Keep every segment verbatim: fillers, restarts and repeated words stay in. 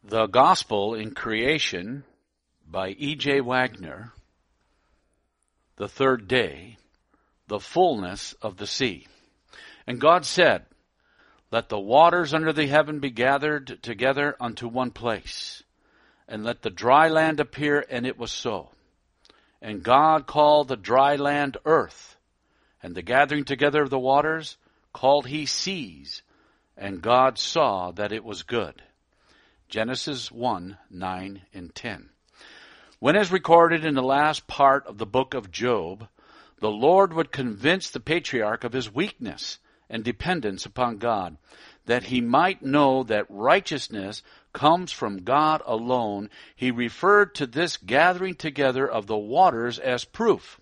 The Gospel in Creation by E J Wagner. The third day, the fullness of the sea. And God said, Let the waters under the heaven be gathered together unto one place, and let the dry land appear, and it was so. And God called the dry land earth, and the gathering together of the waters called he seas, and God saw that it was good. Genesis one, nine and ten. When as recorded in the last part of the book of Job, the Lord would convince the patriarch of his weakness and dependence upon God, that he might know that righteousness comes from God alone, he referred to this gathering together of the waters as proof.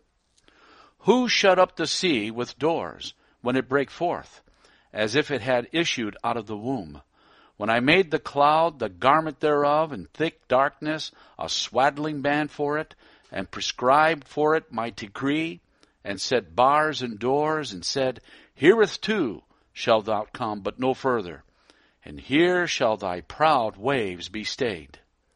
Who shut up the sea with doors when it brake forth, as if it had issued out of the womb? When I made the cloud the garment thereof, and thick darkness a swaddling band for it, and prescribed for it my decree, and set bars and doors, and said, Herewith shalt thou come, but no further, and here shall thy proud waves be stayed.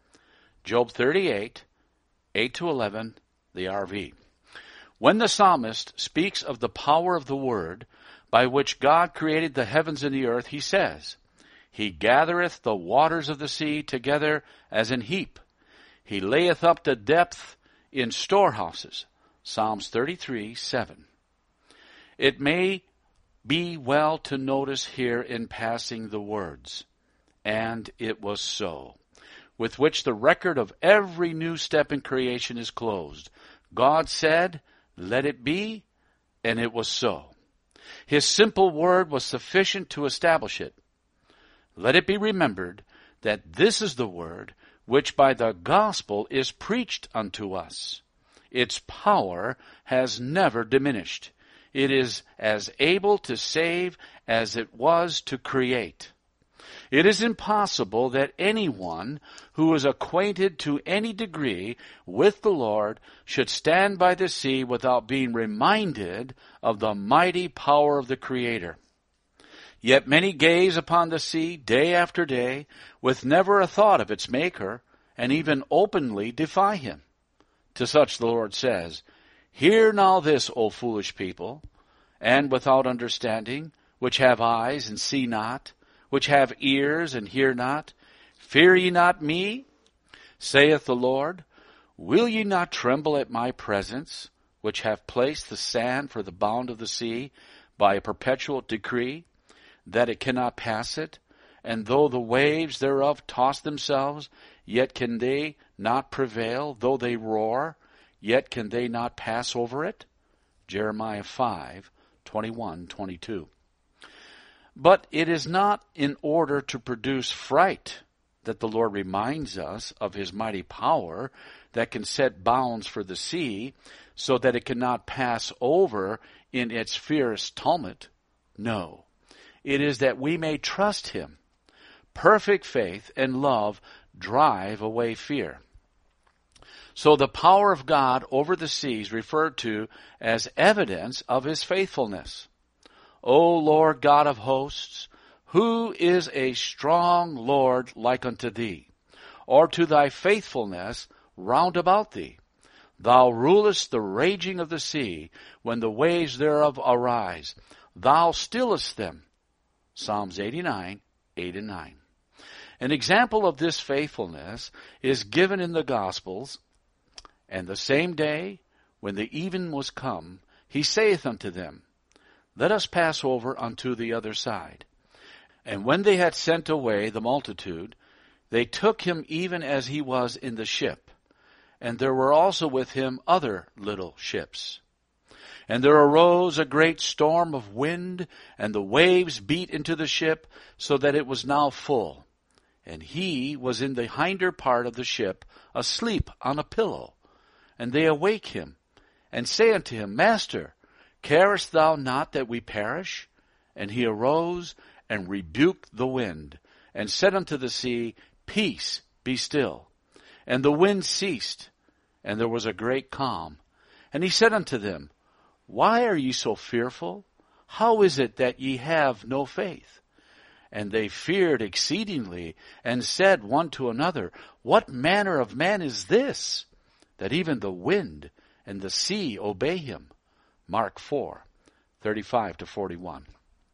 Job thirty-eight, eight to eleven, the R V. When the psalmist speaks of the power of the word, by which God created the heavens and the earth, he says, He gathereth the waters of the sea together as an heap. He layeth up the depth in storehouses. Psalms thirty-three, seven. It may be well to notice here in passing the words, and it was so, with which the record of every new step in creation is closed. God said, Let it be, and it was so. His simple word was sufficient to establish it. Let it be remembered that this is the word which by the gospel is preached unto us. Its power has never diminished. It is as able to save as it was to create. It is impossible that anyone who is acquainted to any degree with the Lord should stand by the sea without being reminded of the mighty power of the Creator. Yet many gaze upon the sea day after day, with never a thought of its Maker, and even openly defy him. To such the Lord says, Hear now this, O foolish people, and without understanding, which have eyes and see not, which have ears and hear not. Fear ye not me, saith the Lord. Will ye not tremble at my presence, which have placed the sand for the bound of the sea by a perpetual decree, that it cannot pass it? And though the waves thereof toss themselves, yet can they not prevail. Though they roar, yet can they not pass over it. Jeremiah five, twenty-one, twenty-two. But it is not in order to produce fright that the Lord reminds us of his mighty power that can set bounds for the sea so that it cannot pass over in its fierce tumult. No. It is that we may trust him. Perfect faith and love drive away fear. So the power of God over the seas referred to as evidence of his faithfulness. O Lord God of hosts, who is a strong Lord like unto thee, or to thy faithfulness round about thee? Thou rulest the raging of the sea, when the waves thereof arise. Thou stillest them. Psalms eighty-nine, eight and nine. An example of this faithfulness is given in the Gospels. And the same day, when the even was come, he saith unto them, Let us pass over unto the other side. And when they had sent away the multitude, they took him even as he was in the ship. And there were also with him other little ships. And there arose a great storm of wind, and the waves beat into the ship, so that it was now full. And he was in the hinder part of the ship, asleep on a pillow. And they awake him, and say unto him, Master, carest thou not that we perish? And he arose, and rebuked the wind, and said unto the sea, Peace, be still. And the wind ceased, and there was a great calm. And he said unto them, Why are ye so fearful? How is it that ye have no faith? And they feared exceedingly, and said one to another, What manner of man is this, that even the wind and the sea obey him? Mark four, thirty-five to forty-one.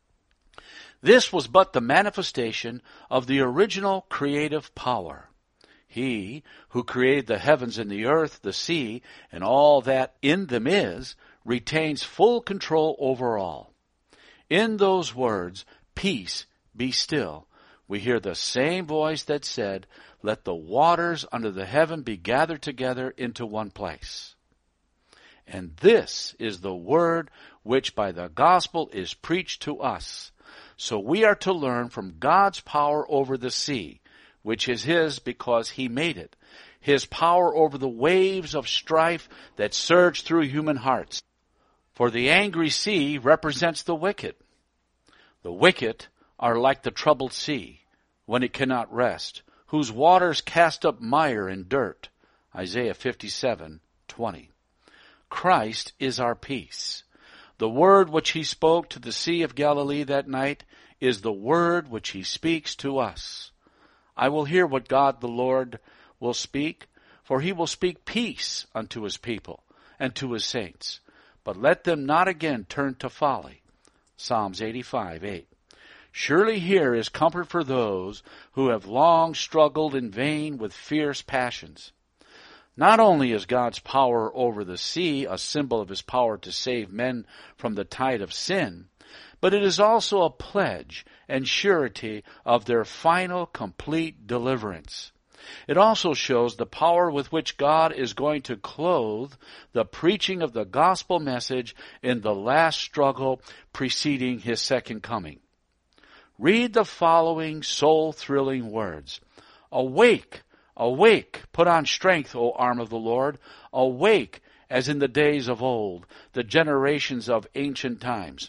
This was but the manifestation of the original creative power. He who created the heavens and the earth, the sea, and all that in them is, retains full control over all. In those words, peace, be still, we hear the same voice that said, Let the waters under the heaven be gathered together into one place. And this is the word which by the gospel is preached to us. So we are to learn from God's power over the sea, which is his because he made it, his power over the waves of strife that surge through human hearts. For the angry sea represents the wicked. The wicked are like the troubled sea, when it cannot rest, whose waters cast up mire and dirt. Isaiah fifty-seven twenty. Christ is our peace. The word which he spoke to the Sea of Galilee that night is the word which he speaks to us. I will hear what God the Lord will speak, for he will speak peace unto his people and to his saints. But let them not again turn to folly. Psalms eighty-five eight. Surely here is comfort for those who have long struggled in vain with fierce passions. Not only is God's power over the sea a symbol of his power to save men from the tide of sin, but it is also a pledge and surety of their final complete deliverance. It also shows the power with which God is going to clothe the preaching of the gospel message in the last struggle preceding his second coming. Read the following soul-thrilling words. Awake, awake, put on strength, O arm of the Lord. Awake, as in the days of old, the generations of ancient times.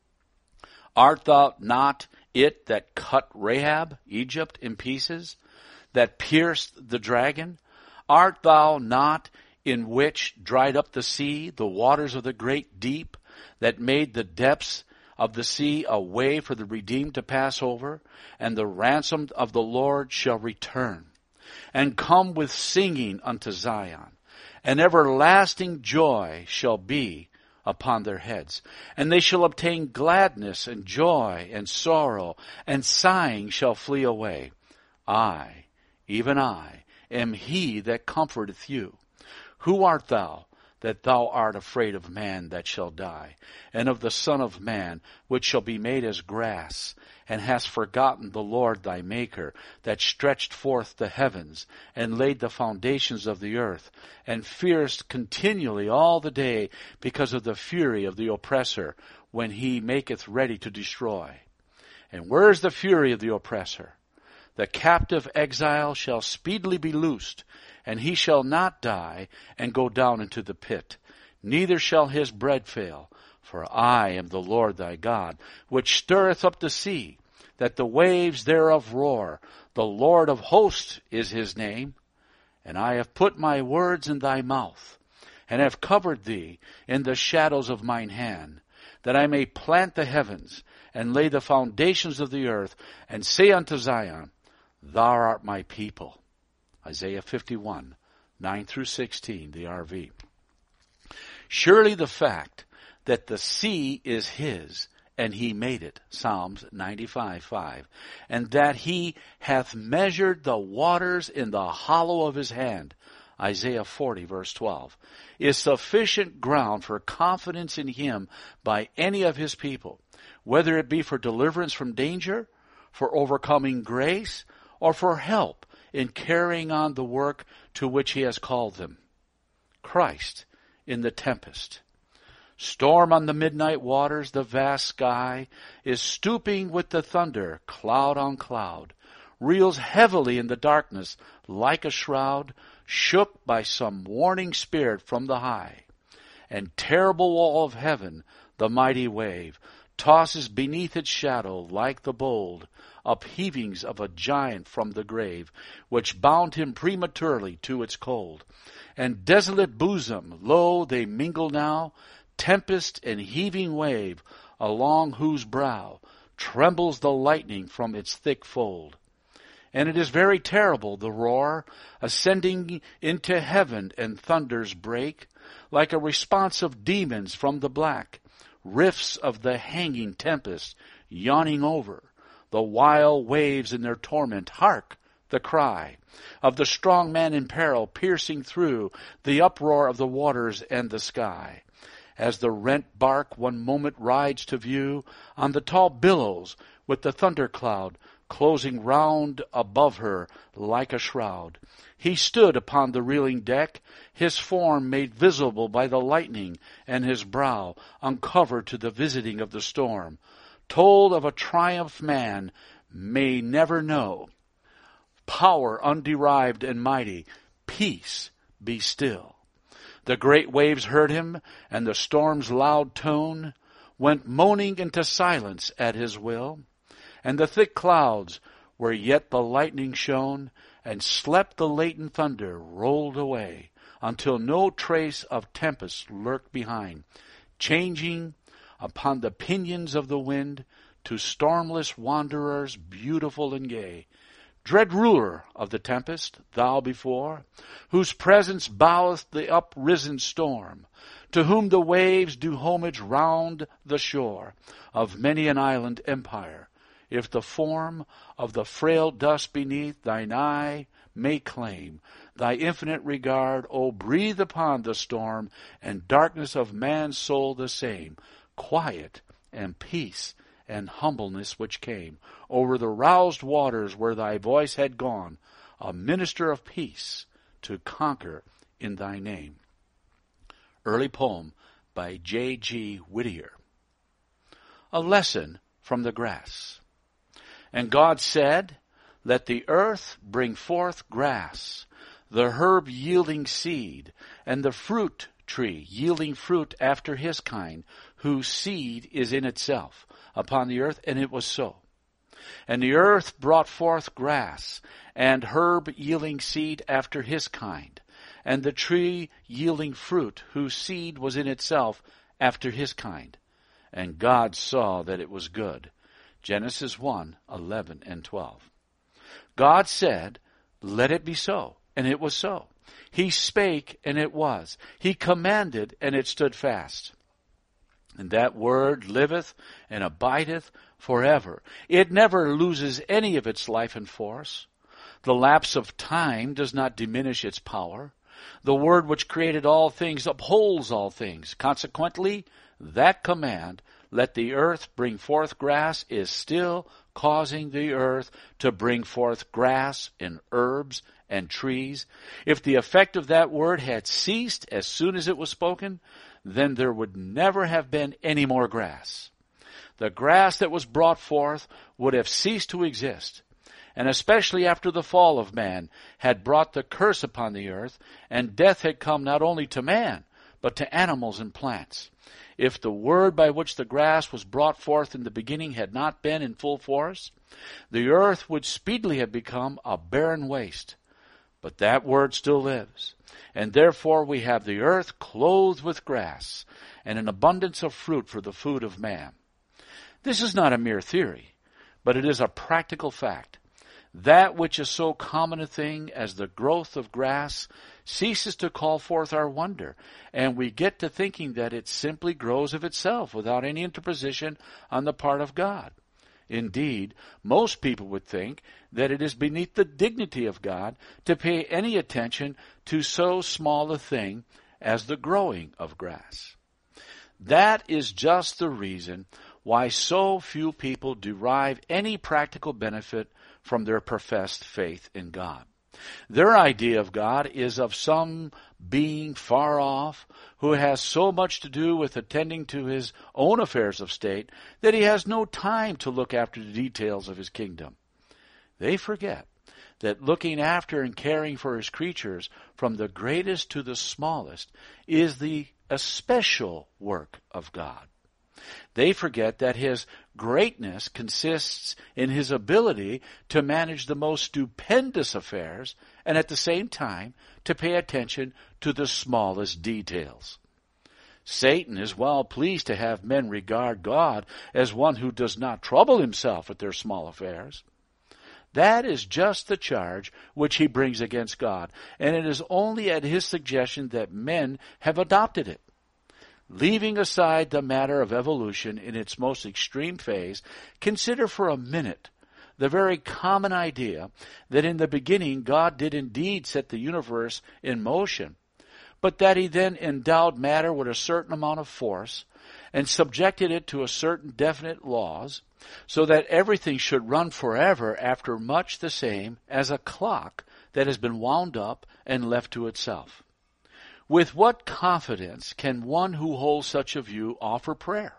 Art thou not it that cut Rahab, Egypt, in pieces, that pierced the dragon? Art thou not in which dried up the sea, the waters of the great deep, that made the depths of the sea a way for the redeemed to pass over? And the ransomed of the Lord shall return, and come with singing unto Zion, and everlasting joy shall be upon their heads. And they shall obtain gladness and joy and sorrow, and sighing shall flee away. I, even I, am he that comforteth you. Who art thou, that thou art afraid of man that shall die, and of the Son of Man, which shall be made as grass, and hast forgotten the Lord thy Maker, that stretched forth the heavens, and laid the foundations of the earth, and fearest continually all the day because of the fury of the oppressor, when he maketh ready to destroy? And where is the fury of the oppressor? The captive exile shall speedily be loosed, and he shall not die and go down into the pit. Neither shall his bread fail, for I am the Lord thy God, which stirreth up the sea, that the waves thereof roar. The Lord of hosts is his name. And I have put my words in thy mouth, and have covered thee in the shadows of mine hand, that I may plant the heavens, and lay the foundations of the earth, and say unto Zion, Thou art my people. Isaiah fifty-one, nine through sixteen, the R V. Surely the fact that the sea is his, and he made it, Psalms ninety-five five, and that he hath measured the waters in the hollow of his hand, Isaiah forty, verse twelve, is sufficient ground for confidence in him by any of his people, whether it be for deliverance from danger, for overcoming grace, or for help in carrying on the work to which he has called them. Christ in the tempest. Storm on the midnight waters, the vast sky is stooping with the thunder, cloud on cloud, reels heavily in the darkness like a shroud, shook by some warning spirit from the high. And terrible wall of heaven, the mighty wave, tosses beneath its shadow like the bold upheavings of a giant from the grave, which bound him prematurely to its cold. And desolate bosom, lo, they mingle now, tempest and heaving wave, along whose brow trembles the lightning from its thick fold. And it is very terrible, the roar, ascending into heaven, and thunders break, like a response of demons from the black, rifts of the hanging tempest, yawning over, the wild waves in their torment. Hark! The cry of the strong man in peril, piercing through the uproar of the waters and the sky. As the rent bark one moment rides to view on the tall billows, with the thundercloud closing round above her like a shroud. He stood upon the reeling deck, his form made visible by the lightning, and his brow uncovered to the visiting of the storm, told of a triumph man may never know. Power underived and mighty, peace, be still. The great waves heard him, and the storm's loud tone went moaning into silence at his will. And the thick clouds, where yet the lightning shone, and slept the latent thunder, rolled away, until no trace of tempest lurked behind, changing upon the pinions of the wind to stormless wanderers beautiful and gay. Dread ruler of the tempest, thou before, whose presence boweth the uprisen storm, to whom the waves do homage round the shore of many an island empire, if the form of the frail dust beneath thine eye may claim thy infinite regard, O breathe upon the storm and darkness of man's soul the same quiet and peace and humbleness which came over the roused waters where thy voice had gone, a minister of peace to conquer in thy name. Early poem by J G Whittier. A lesson from the grass. And God said, let the earth bring forth grass, the herb yielding seed, and the fruit tree yielding fruit after his kind, whose seed is in itself upon the earth, and it was so. And the earth brought forth grass, and herb yielding seed after his kind, and the tree yielding fruit, whose seed was in itself after his kind. And God saw that it was good. Genesis one, eleven and twelve. God said, let it be so, and it was so. He spake, and it was. He commanded, and it stood fast. And that word liveth and abideth forever. It never loses any of its life and force. The lapse of time does not diminish its power. The word which created all things upholds all things. Consequently, that command, let the earth bring forth grass, is still causing the earth to bring forth grass and herbs and trees. If the effect of that word had ceased as soon as it was spoken, then there would never have been any more grass. The grass that was brought forth would have ceased to exist, and especially after the fall of man had brought the curse upon the earth, and death had come not only to man, but to animals and plants. If the word by which the grass was brought forth in the beginning had not been in full force, the earth would speedily have become a barren waste. But that word still lives, and therefore we have the earth clothed with grass, and an abundance of fruit for the food of man. This is not a mere theory, but it is a practical fact. That which is so common a thing as the growth of grass ceases to call forth our wonder, and we get to thinking that it simply grows of itself without any interposition on the part of God. Indeed, most people would think that it is beneath the dignity of God to pay any attention to so small a thing as the growing of grass. That is just the reason why so few people derive any practical benefit from their professed faith in God. Their idea of God is of some being far off who has so much to do with attending to his own affairs of state that he has no time to look after the details of his kingdom. They forget that looking after and caring for his creatures, from the greatest to the smallest, is the especial work of God. They forget that his greatness consists in his ability to manage the most stupendous affairs and at the same time to pay attention to the smallest details. Satan is well pleased to have men regard God as one who does not trouble himself with their small affairs. That is just the charge which he brings against God, and it is only at his suggestion that men have adopted it. Leaving aside the matter of evolution in its most extreme phase, consider for a minute the very common idea that in the beginning God did indeed set the universe in motion, but that he then endowed matter with a certain amount of force and subjected it to a certain definite laws, so that everything should run forever after much the same as a clock that has been wound up and left to itself. With what confidence can one who holds such a view offer prayer?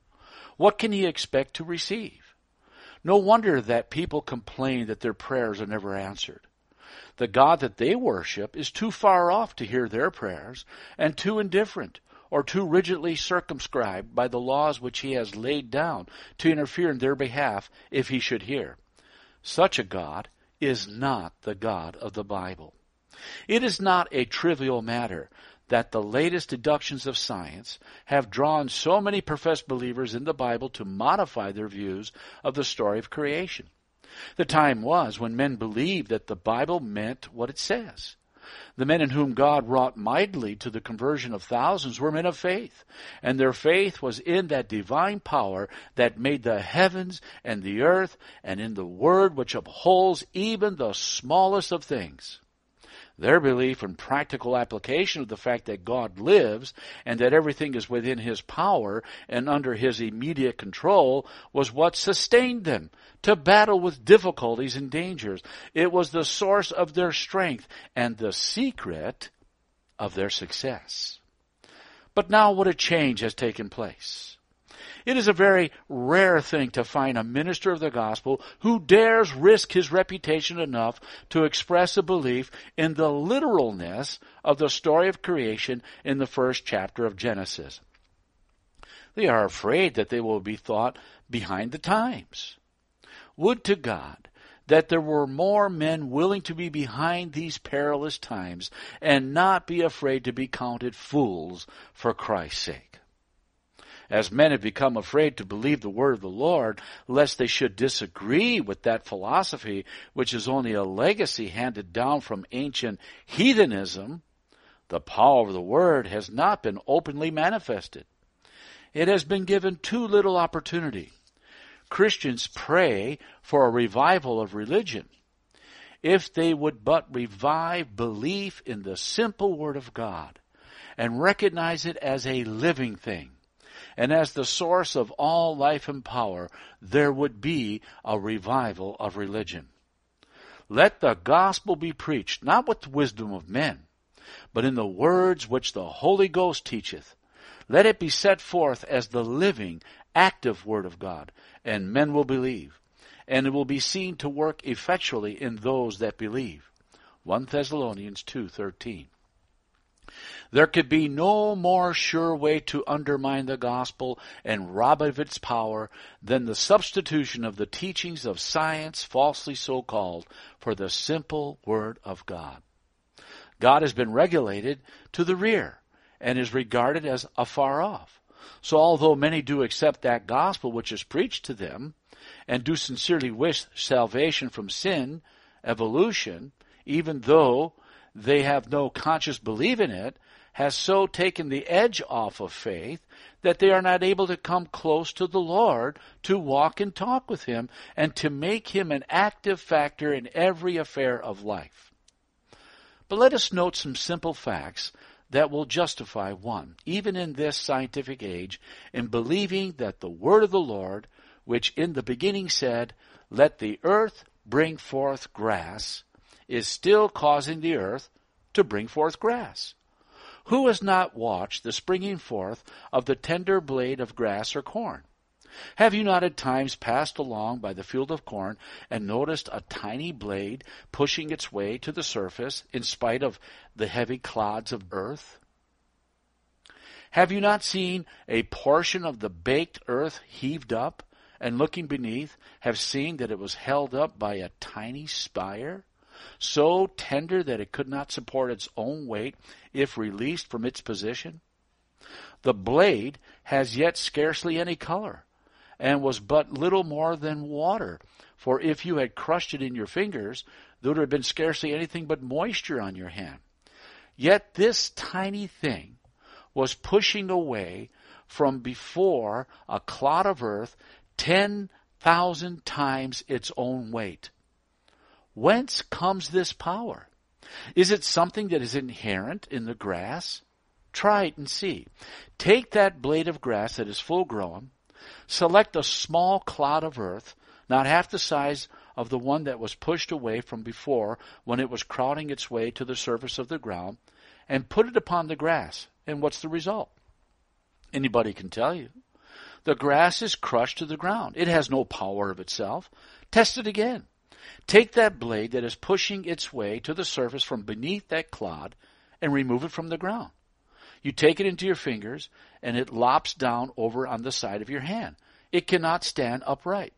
What can he expect to receive? No wonder that people complain that their prayers are never answered. The God that they worship is too far off to hear their prayers, and too indifferent or too rigidly circumscribed by the laws which he has laid down to interfere in their behalf if he should hear. Such a God is not the God of the Bible. It is not a trivial matter that the latest deductions of science have drawn so many professed believers in the Bible to modify their views of the story of creation. The time was when men believed that the Bible meant what it says. The men in whom God wrought mightily to the conversion of thousands were men of faith, and their faith was in that divine power that made the heavens and the earth, and in the Word which upholds even the smallest of things. Their belief and practical application of the fact that God lives and that everything is within his power and under his immediate control was what sustained them to battle with difficulties and dangers. It was the source of their strength and the secret of their success. But now what a change has taken place. It is a very rare thing to find a minister of the gospel who dares risk his reputation enough to express a belief in the literalness of the story of creation in the first chapter of Genesis. They are afraid that they will be thought behind the times. Would to God that there were more men willing to be behind these perilous times and not be afraid to be counted fools for Christ's sake. As men have become afraid to believe the word of the Lord, lest they should disagree with that philosophy which is only a legacy handed down from ancient heathenism, the power of the word has not been openly manifested. It has been given too little opportunity. Christians pray for a revival of religion. If they would but revive belief in the simple word of God and recognize it as a living thing, and as the source of all life and power, there would be a revival of religion. Let the gospel be preached, not with the wisdom of men, but in the words which the Holy Ghost teacheth. Let it be set forth as the living, active word of God, and men will believe, and it will be seen to work effectually in those that believe. First Thessalonians two thirteen. There could be no more sure way to undermine the gospel and rob it of its power than the substitution of the teachings of science, falsely so called, for the simple word of God. God has been relegated to the rear and is regarded as afar off. So although many do accept that gospel which is preached to them and do sincerely wish salvation from sin, evolution, even though they have no conscious belief in it, has so taken the edge off of faith that they are not able to come close to the Lord, to walk and talk with him, and to make him an active factor in every affair of life. But let us note some simple facts that will justify one, even in this scientific age, in believing that the word of the Lord, which in the beginning said, "Let the earth bring forth grass," is still causing the earth to bring forth grass. Who has not watched the springing forth of the tender blade of grass or corn? Have you not at times passed along by the field of corn and noticed a tiny blade pushing its way to the surface in spite of the heavy clods of earth? Have you not seen a portion of the baked earth heaved up, and looking beneath have seen that it was held up by a tiny spire, so tender that it could not support its own weight if released from its position? The blade has yet scarcely any color, and was but little more than water. For if you had crushed it in your fingers, there would have been scarcely anything but moisture on your hand. Yet this tiny thing was pushing away from before a clod of earth ten thousand times its own weight. Whence comes this power? Is it something that is inherent in the grass? Try it and see. Take that blade of grass that is full grown, select a small clod of earth, not half the size of the one that was pushed away from before when it was crowding its way to the surface of the ground, and put it upon the grass. And what's the result? Anybody can tell you. The grass is crushed to the ground. It has no power of itself. Test it again. Take that blade that is pushing its way to the surface from beneath that clod and remove it from the ground. You take it into your fingers, and it lops down over on the side of your hand. It cannot stand upright.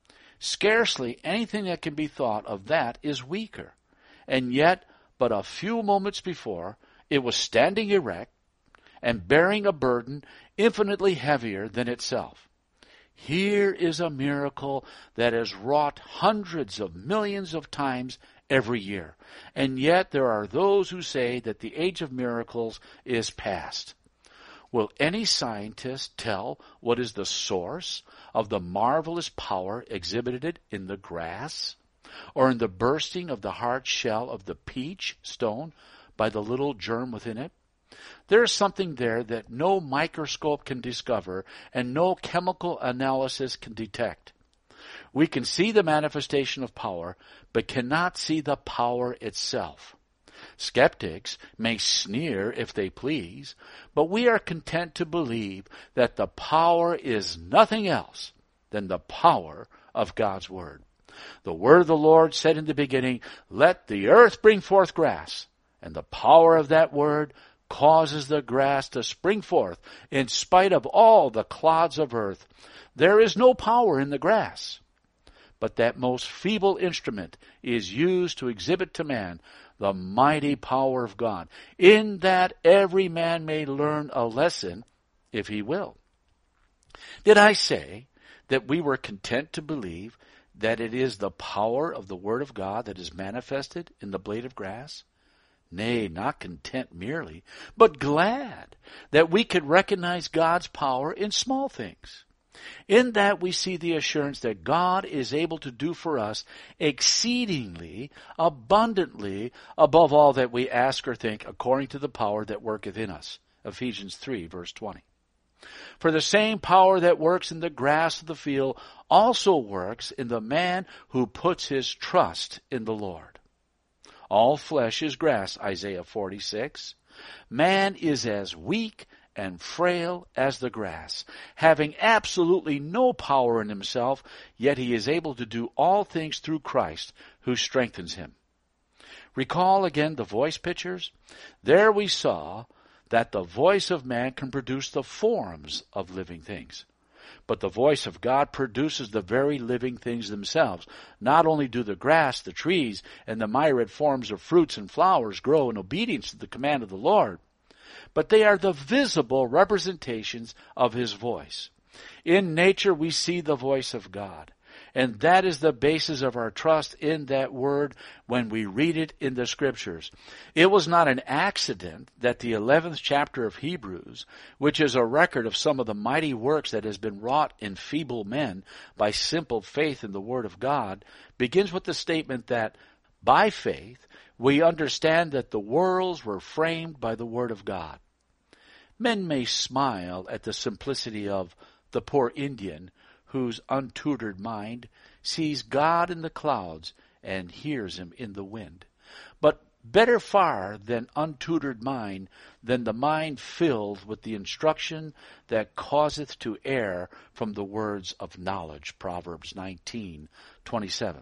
Scarcely anything that can be thought of that is weaker. And yet, but a few moments before, it was standing erect and bearing a burden infinitely heavier than itself. Here is a miracle that is wrought hundreds of millions of times every year. And yet there are those who say that the age of miracles is past. Will any scientist tell what is the source of the marvelous power exhibited in the grass, or in the bursting of the hard shell of the peach stone by the little germ within it? There is something there that no microscope can discover and no chemical analysis can detect. We can see the manifestation of power, but cannot see the power itself. Skeptics may sneer if they please, but we are content to believe that the power is nothing else than the power of God's Word. The Word of the Lord said in the beginning, "Let the earth bring forth grass," and the power of that Word causes the grass to spring forth in spite of all the clods of earth. There is no power in the grass, but that most feeble instrument is used to exhibit to man the mighty power of God, in that every man may learn a lesson if he will. Did I say that we were content to believe that it is the power of the Word of God that is manifested in the blade of grass? Nay, not content merely, but glad that we could recognize God's power in small things. In that we see the assurance that God is able to do for us exceedingly, abundantly, above all that we ask or think, according to the power that worketh in us. Ephesians three, verse twenty. For the same power that works in the grass of the field also works in the man who puts his trust in the Lord. All flesh is grass, Isaiah forty-six. Man is as weak and frail as the grass, having absolutely no power in himself, yet he is able to do all things through Christ, who strengthens him. Recall again the voice pictures? There we saw that the voice of man can produce the forms of living things. But the voice of God produces the very living things themselves. Not only do the grass, the trees, and the myriad forms of fruits and flowers grow in obedience to the command of the Lord, but they are the visible representations of His voice. In nature we see the voice of God, and that is the basis of our trust in that Word when we read it in the Scriptures. It was not an accident that the eleventh chapter of Hebrews, which is a record of some of the mighty works that has been wrought in feeble men by simple faith in the Word of God, begins with the statement that, by faith, we understand that the worlds were framed by the Word of God. Men may smile at the simplicity of the poor Indian whose untutored mind sees God in the clouds and hears Him in the wind. But better far than untutored mind than the mind filled with the instruction that causeth to err from the words of knowledge. Proverbs nineteen twenty-seven.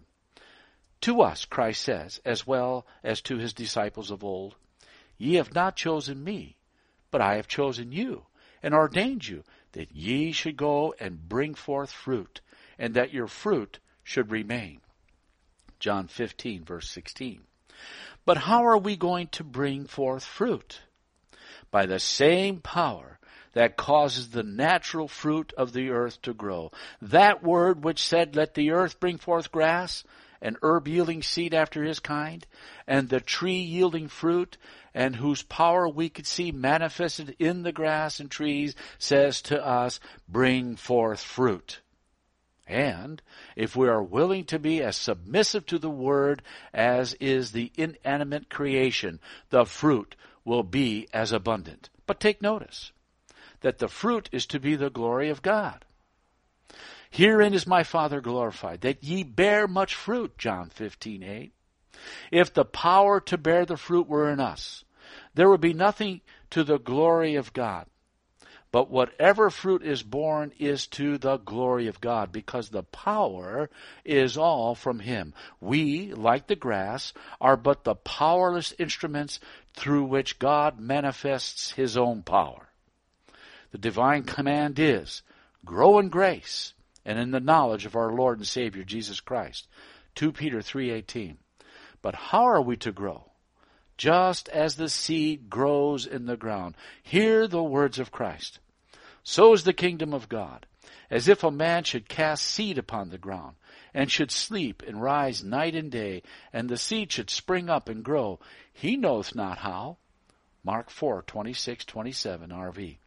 To us, Christ says, as well as to His disciples of old, "Ye have not chosen me, but I have chosen you, and ordained you, that ye should go and bring forth fruit, and that your fruit should remain." John fifteen, verse sixteen. But how are we going to bring forth fruit? By the same power that causes the natural fruit of the earth to grow. That word which said, let the earth bring forth grass, and herb yielding seed after his kind, and the tree yielding fruit, and whose power we could see manifested in the grass and trees, says to us, bring forth fruit. And if we are willing to be as submissive to the word as is the inanimate creation, the fruit will be as abundant. But take notice that the fruit is to be the glory of God. Herein is my Father glorified, that ye bear much fruit, John fifteen eight. If the power to bear the fruit were in us, there would be nothing to the glory of God. But whatever fruit is born is to the glory of God, because the power is all from him. We, like the grass, are but the powerless instruments through which God manifests his own power. The divine command is, grow in grace and in the knowledge of our Lord and Savior Jesus Christ. Second Peter three eighteen. But how are we to grow? Just as the seed grows in the ground. Hear the words of Christ. So is the kingdom of God, as if a man should cast seed upon the ground, and should sleep and rise night and day, and the seed should spring up and grow. He knoweth not how. Mark four twenty-six twenty-seven R V.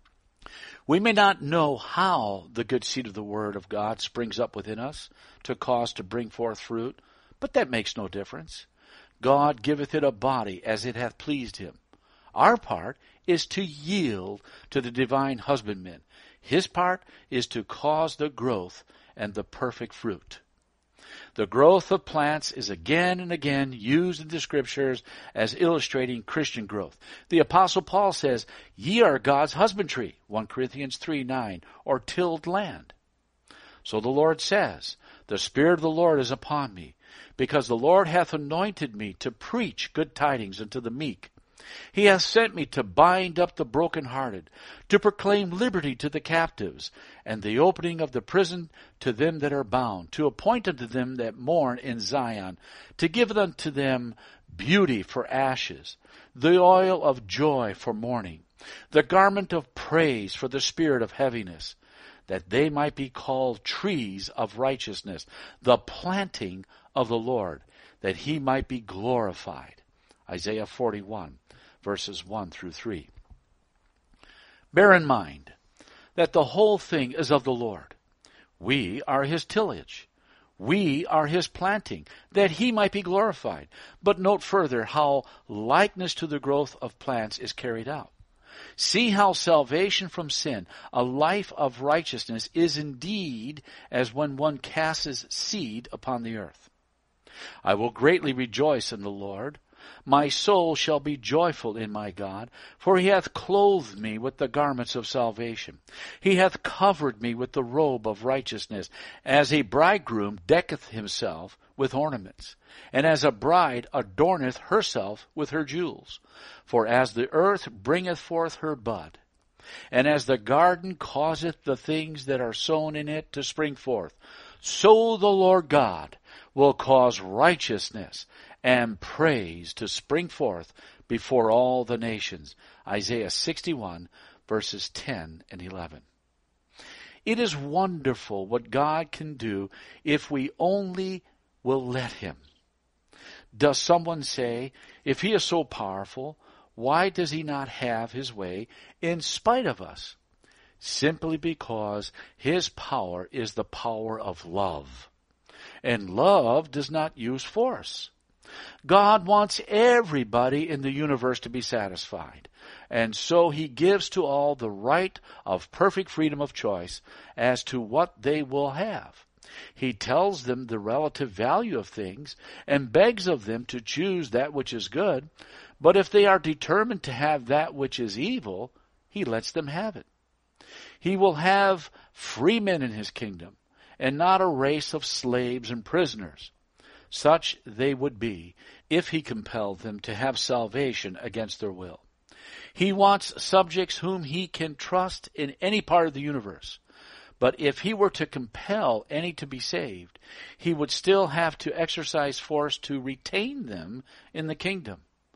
We may not know how the good seed of the word of God springs up within us to cause to bring forth fruit, but that makes no difference. God giveth it a body as it hath pleased him. Our part is to yield to the divine husbandman. His part is to cause the growth and the perfect fruit. The growth of plants is again and again used in the Scriptures as illustrating Christian growth. The Apostle Paul says, ye are God's husbandry, First Corinthians three nine, or tilled land. So the Lord says, the Spirit of the Lord is upon me, because the Lord hath anointed me to preach good tidings unto the meek. He hath sent me to bind up the brokenhearted, to proclaim liberty to the captives, and the opening of the prison to them that are bound, to appoint unto them that mourn in Zion, to give unto them beauty for ashes, the oil of joy for mourning, the garment of praise for the spirit of heaviness, that they might be called trees of righteousness, the planting of the Lord, that he might be glorified. Isaiah forty-one, verses one through three. Bear in mind that the whole thing is of the Lord. We are his tillage. We are his planting, that he might be glorified. But note further how likeness to the growth of plants is carried out. See how salvation from sin, a life of righteousness, is indeed as when one casts seed upon the earth. I will greatly rejoice in the Lord. My soul shall be joyful in my God, for he hath clothed me with the garments of salvation. He hath covered me with the robe of righteousness, as a bridegroom decketh himself with ornaments, and as a bride adorneth herself with her jewels. For as the earth bringeth forth her bud, and as the garden causeth the things that are sown in it to spring forth, so the Lord God will cause righteousness and praise to spring forth before all the nations. Isaiah sixty-one, verses ten and eleven. It is wonderful what God can do if we only will let him. Does someone say, if he is so powerful, why does he not have his way in spite of us? Simply because his power is the power of love. And love does not use force. God wants everybody in the universe to be satisfied. And so he gives to all the right of perfect freedom of choice as to what they will have. He tells them the relative value of things and begs of them to choose that which is good. But if they are determined to have that which is evil, he lets them have it. He will have free men in his kingdom, and not a race of slaves and prisoners. Such they would be if he compelled them to have salvation against their will. He wants subjects whom he can trust in any part of the universe. But if he were to compel any to be saved, he would still have to exercise force to retain them in the kingdom.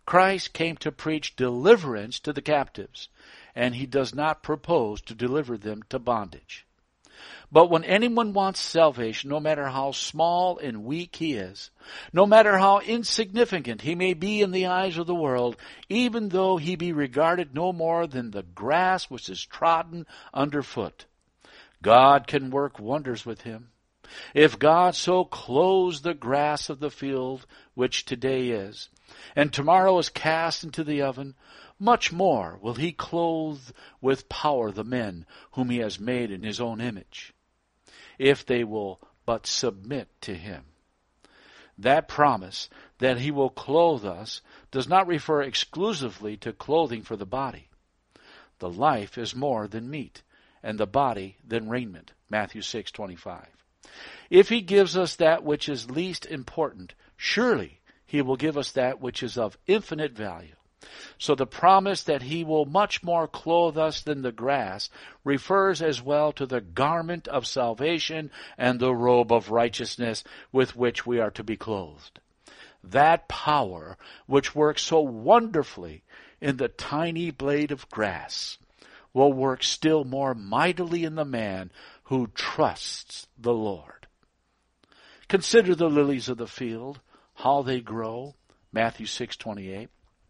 Christ came to preach deliverance to the captives, and he does not propose to deliver them to bondage. But when anyone wants salvation, no matter how small and weak he is, no matter how insignificant he may be in the eyes of the world, even though he be regarded no more than the grass which is trodden underfoot, God can work wonders with him. If God so clothes the grass of the field, which today is, and tomorrow is cast into the oven, much more will he clothe with power the men whom he has made in his own image, if they will but submit to him. That promise that he will clothe us does not refer exclusively to clothing for the body. The life is more than meat, and the body than raiment. Matthew six twenty-five. If he gives us that which is least important, surely he will give us that which is of infinite value. So the promise that he will much more clothe us than the grass refers as well to the garment of salvation and the robe of righteousness with which we are to be clothed. That power which works so wonderfully in the tiny blade of grass will work still more mightily in the man who trusts the Lord. Consider the lilies of the field, how they grow. Matthew six twenty-eight.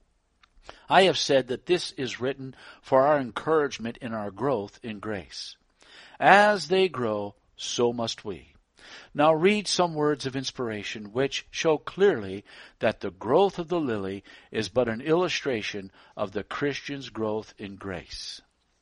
I have said that this is written for our encouragement in our growth in grace. As they grow, so must we. Now read some words of inspiration which show clearly that the growth of the lily is but an illustration of the Christian's growth in grace.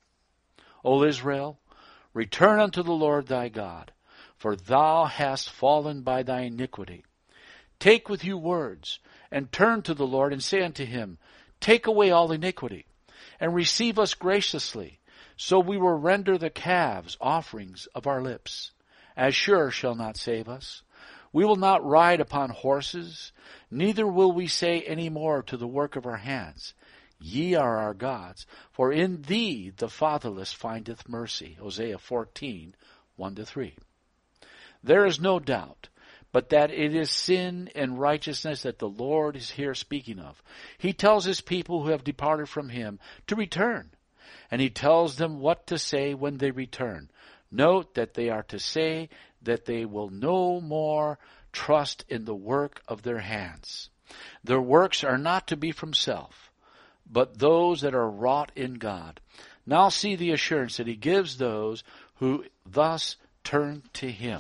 O Israel, return unto the Lord thy God, for thou hast fallen by thy iniquity. Take with you words, and turn to the Lord, and say unto him, Take away all iniquity, and receive us graciously, so we will render the calves offerings of our lips. Ashur shall not save us. We will not ride upon horses, neither will we say any more to the work of our hands, Ye are our gods, for in thee the fatherless findeth mercy. Hosea fourteen, one to three. There is no doubt but that it is sin and righteousness that the Lord is here speaking of. He tells his people who have departed from him to return, and he tells them what to say when they return. Note that they are to say that they will no more trust in the work of their hands. Their works are not to be from self, but those that are wrought in God. Now see the assurance that he gives those who thus turn to him.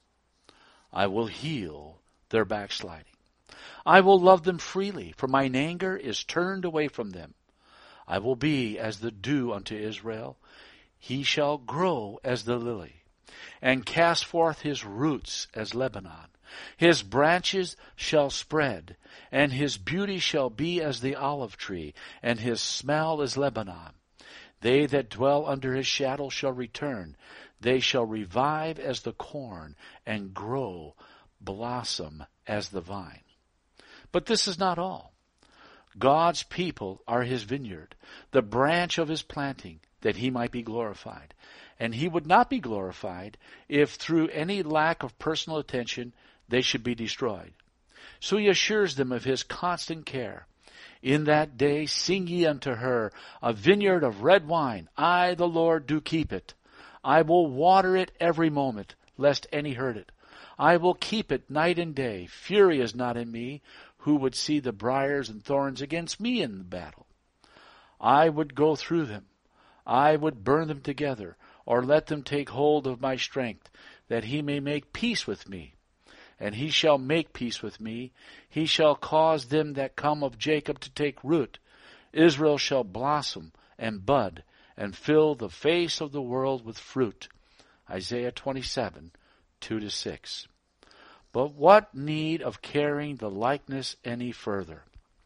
I will heal their backsliding. I will love them freely, for mine anger is turned away from them. I will be as the dew unto Israel. He shall grow as the lily, and cast forth his roots as Lebanon. His branches shall spread, and his beauty shall be as the olive tree, and his smell as Lebanon. They that dwell under his shadow shall return. They shall revive as the corn, and grow, blossom as the vine. But this is not all. God's people are his vineyard, the branch of his planting, that he might be glorified. And he would not be glorified if through any lack of personal attention they should be destroyed. So he assures them of his constant care. In that day sing ye unto her, a vineyard of red wine. I, the Lord, do keep it. I will water it every moment, lest any hurt it. I will keep it night and day. Fury is not in me. Who would see the briars and thorns against me in the battle? I would go through them. I would burn them together, or let them take hold of my strength, that he may make peace with me. And he shall make peace with me. He shall cause them that come of Jacob to take root. Israel shall blossom and bud, and fill the face of the world with fruit. Isaiah twenty-seven, two to six. But what need of carrying the likeness any further?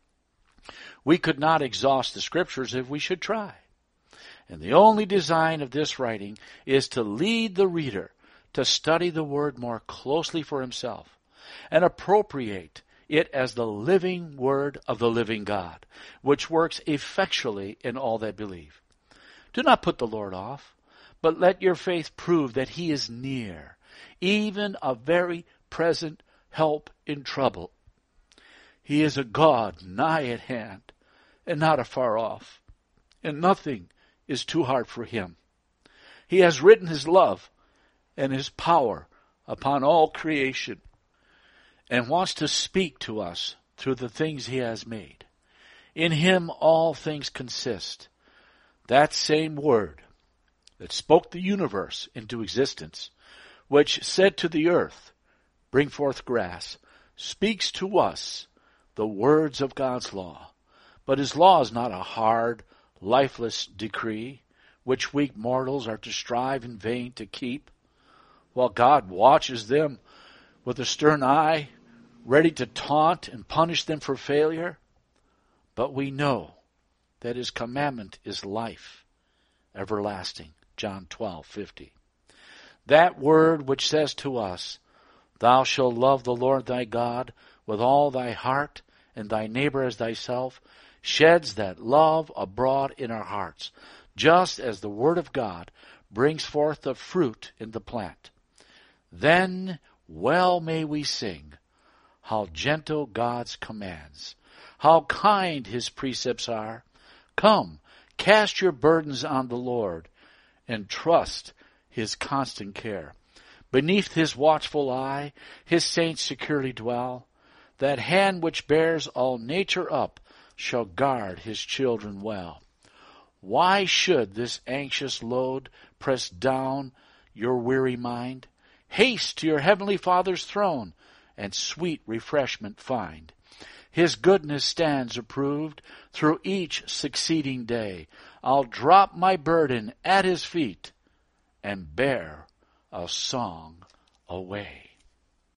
We could not exhaust the Scriptures if we should try. And the only design of this writing is to lead the reader to study the Word more closely for himself, and appropriate it as the living Word of the living God, which works effectually in all that believe. Do not put the Lord off, but let your faith prove that he is near, even a very present help in trouble. He is a God nigh at hand and not afar off, and nothing is too hard for him. He has written his love and his power upon all creation and wants to speak to us through the things he has made. In him all things consist. That same word that spoke the universe into existence, which said to the earth, bring forth grass, speaks to us the words of God's law. But his law is not a hard, lifeless decree, which weak mortals are to strive in vain to keep, while God watches them with a stern eye, ready to taunt and punish them for failure. But we know that his commandment is life everlasting. John twelve fifty. That word which says to us, thou shalt love the Lord thy God with all thy heart and thy neighbor as thyself, sheds that love abroad in our hearts, just as the word of God brings forth the fruit in the plant. Then well may we sing, how gentle God's commands, how kind his precepts are. Come, cast your burdens on the Lord, and trust his constant care. Beneath his watchful eye, his saints securely dwell. That hand which bears all nature up shall guard his children well. Why should this anxious load press down your weary mind? Haste to your heavenly Father's throne, and sweet refreshment find. His goodness stands approved through each succeeding day. I'll drop my burden at his feet and bear a song away.